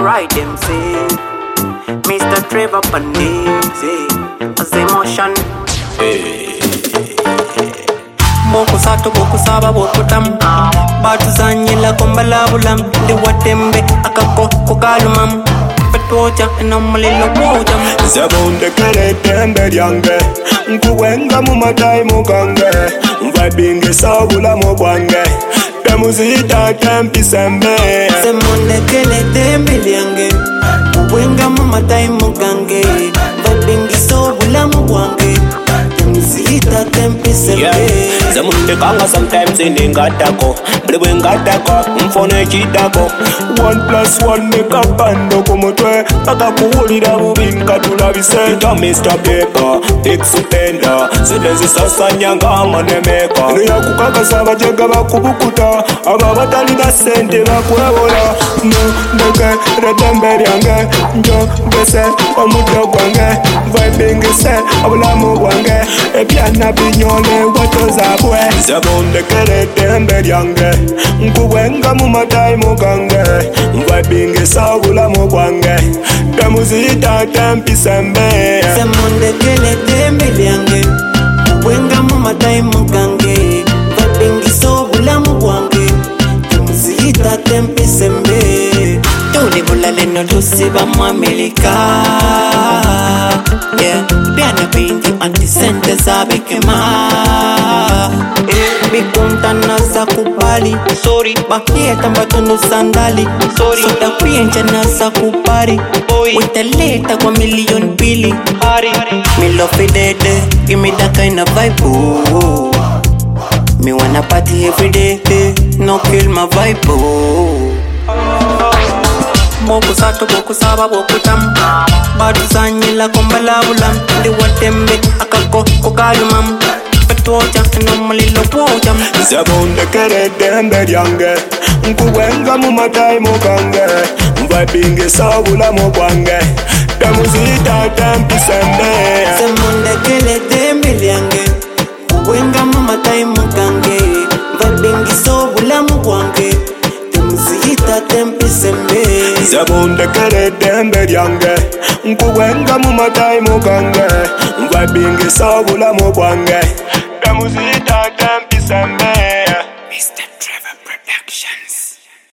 right them say Mr. Trevor Pandey as emotion Boku sato boku saba boku tam Batu zanyela kombala bulam Di watembe akako kokalumam Petoja enomalilo mojam Zabonde kere tembe yange Nkuwenga mumatai mugange Vibinge sabula mubwange Temuzita tempi sembe Semonde kele tembe yange Nkuwenga mumatai mugange Vibinge sabula mubwange Temuzita tempi sembe Zamunde kanga sometimes iningatako Blewe ngatako, mfone chitako 1+1 make a bando kumutwe Paka kuhulira bubinka tulabise Ita Mr. Paper, X-Tender Zidezi sasa nyanga manemeka Nuya kukakasa bajega bakubukuta Aba batalina sente bakwebola Ndeke retembe ryange Njo gese omutwe gwange Vibingise obulamu gwange Ebyana binyole watozabwe Zabonde kere tembe ryange Nkuwenga mumatai mugange Vibinge sabula mubwange Temuzita tempi sembe Semonde kele tembe ryange Nkuwenga mumatai mugange Vibinge sabula mubwange Temuzita tempi sembe Tuli bulale no lusiba mu Amerika Yeah, biana binti antisente sabe kema Bikunta nasa kupali Sorry, bakieta mbatono sandali Sorry, soda kuyenja nasa kupari Witaleta kwa million pili Me love it dede, give me that kind of vibe oh. Me wanna party every day, no kill my vibe oh. Boku sato boku saba boku tam Batu zanyela kombala bulam Di watembe akako kokalumam Petoja enomalilo pojam Zabonde kere tembe ryange Nkuwenga mumatai mugange Vibinge sabula mubwange Temuzita tempi sembe Semonde kele tembe ryange Nkuwenga mumatai mugange Vibinge sabula mubwange Temuzita tempi sembe Zabonde kere tembe ryange Nkuwenga mumatai mugange Vibinge sabula mubwange Temuzita tempi sembe